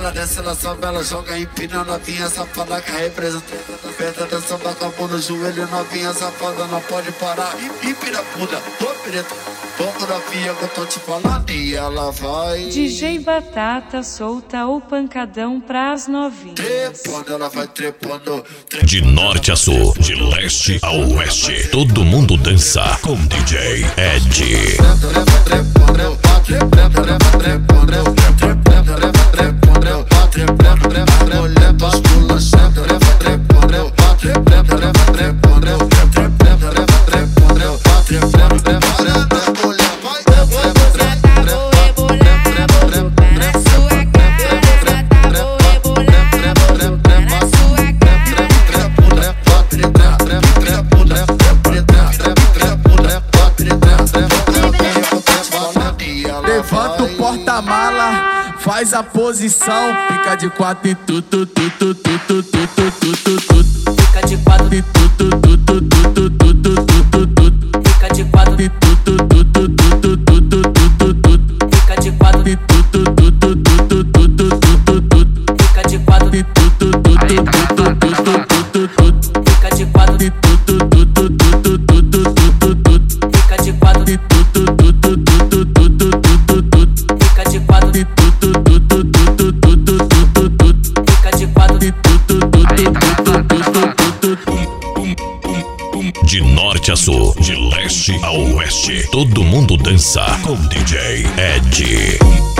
Ela desce, ela sobe, ela joga, empina, novinha safada que representa. Aperta, dança, bota a mão no joelho, novinha safada, não pode parar. Empina, puta, tô preta. Pouco novinha que eu tô te falando e ela vai. DJ Batata solta o pancadão pras novinhas. Trepando, ela vai trepando. De norte a sul, de leste a oeste, todo mundo dança com DJ Ed. Levanta o porta-mala, faz a posição, fica de quatro e tu. Fica de quatro e tu. Fica de quatro e tu. Fica de quatro e tu. Fica de quatro e tu. Fica de quatro e tu. Fica de quatro e tu. Fica de quatro e tu. De norte a sul, de leste a oeste, todo mundo dança com DJ Ed.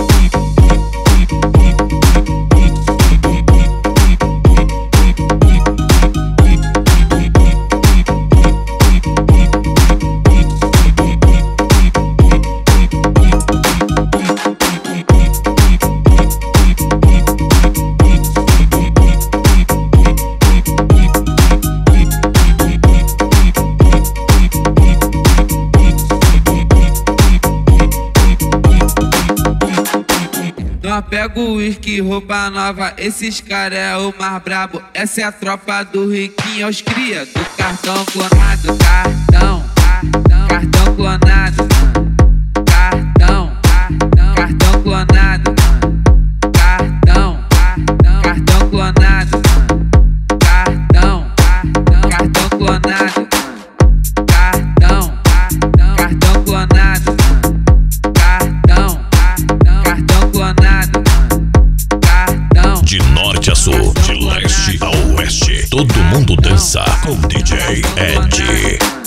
Nós pega o uísque, roupa nova, esses cara é o mais brabo. Essa é a tropa do riquinho, os cria do cartão clonado. Cartão clonado. Cartão clonado. Cartão clonado. Cartão clonado. Cartão clonado. De norte a sul, de leste a oeste, todo mundo dança com DJ Ed.